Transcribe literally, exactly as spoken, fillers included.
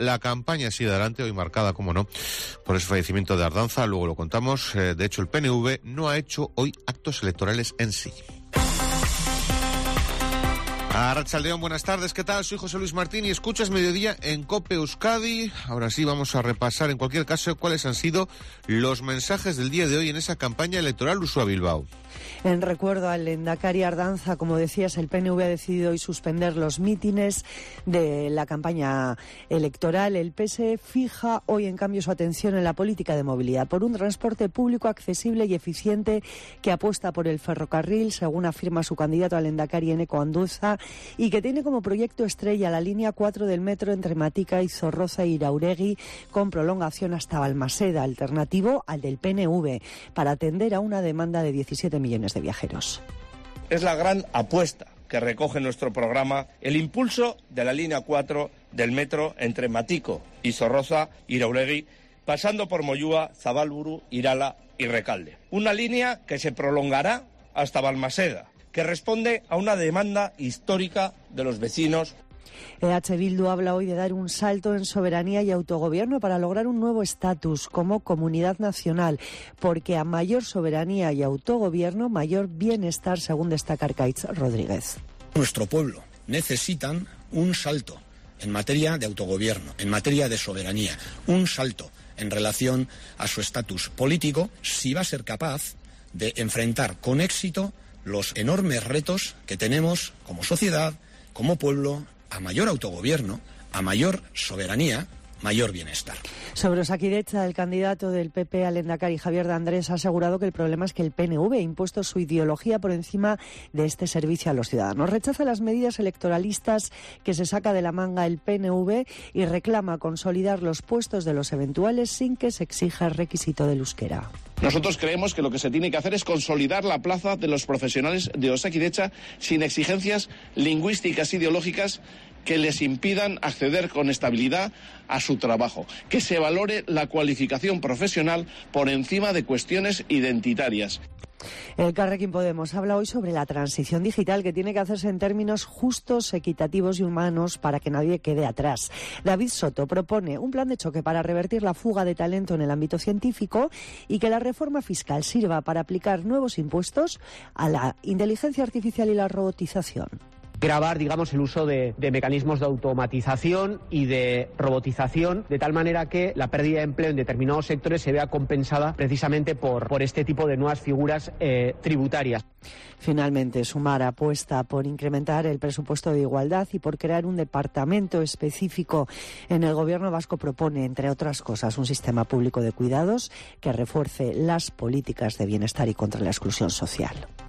La campaña sigue adelante, hoy marcada, como no, por ese fallecimiento de Ardanza, luego lo contamos. De hecho, el P N V no ha hecho hoy actos electorales en sí. Arratsaldeón, buenas tardes, ¿qué tal? Soy José Luis Martín y escuchas Mediodía en COPE Euskadi. Ahora sí vamos a repasar en cualquier caso cuáles han sido los mensajes del día de hoy en esa campaña electoral Ursúa Bilbao. En recuerdo al lehendakari Ardanza, como decías, el P N V ha decidido hoy suspender los mítines de la campaña electoral. El P S E fija hoy, en cambio, su atención en la política de movilidad, por un transporte público accesible y eficiente que apuesta por el ferrocarril, según afirma su candidato al lehendakari Eneko Andueza, y que tiene como proyecto estrella la línea cuatro del metro entre Matica y Zorroza e Irauregui, con prolongación hasta Balmaseda, alternativo al del P N V, para atender a una demanda de diecisiete millones de viajeros. Es la gran apuesta que recoge nuestro programa el impulso de la línea cuatro del metro entre Matiko y Zorroza, Irauregui, pasando por Moyúa, Zabalburu, Irala y Recalde. Una línea que se prolongará hasta Balmaseda, que responde a una demanda histórica de los vecinos. E H Bildu habla hoy de dar un salto en soberanía y autogobierno para lograr un nuevo estatus como comunidad nacional, porque a mayor soberanía y autogobierno, mayor bienestar, según destaca Arkaitz Rodríguez. Nuestro pueblo necesitan un salto en materia de autogobierno, en materia de soberanía, un salto en relación a su estatus político, si va a ser capaz de enfrentar con éxito los enormes retos que tenemos como sociedad, como pueblo, a mayor autogobierno, a mayor soberanía, mayor bienestar. Sobre Osakidetza, el candidato del P P al lehendakari Javier de Andrés ha asegurado que el problema es que el P N V ha impuesto su ideología por encima de este servicio a los ciudadanos. Rechaza las medidas electoralistas que se saca de la manga el P N V y reclama consolidar los puestos de los eventuales sin que se exija el requisito del euskera. Nosotros creemos que lo que se tiene que hacer es consolidar la plaza de los profesionales de Osakidetza sin exigencias lingüísticas ideológicas que les impidan acceder con estabilidad a su trabajo, que se valore la cualificación profesional por encima de cuestiones identitarias. El Carrequín Podemos habla hoy sobre la transición digital que tiene que hacerse en términos justos, equitativos y humanos para que nadie quede atrás. David Soto propone un plan de choque para revertir la fuga de talento en el ámbito científico y que la reforma fiscal sirva para aplicar nuevos impuestos a la inteligencia artificial y la robotización. Grabar, digamos, el uso de, de mecanismos de automatización y de robotización, de tal manera que la pérdida de empleo en determinados sectores se vea compensada precisamente por, por este tipo de nuevas figuras eh, tributarias. Finalmente, Sumar apuesta por incrementar el presupuesto de igualdad y por crear un departamento específico. En el Gobierno vasco propone, entre otras cosas, un sistema público de cuidados que refuerce las políticas de bienestar y contra la exclusión social.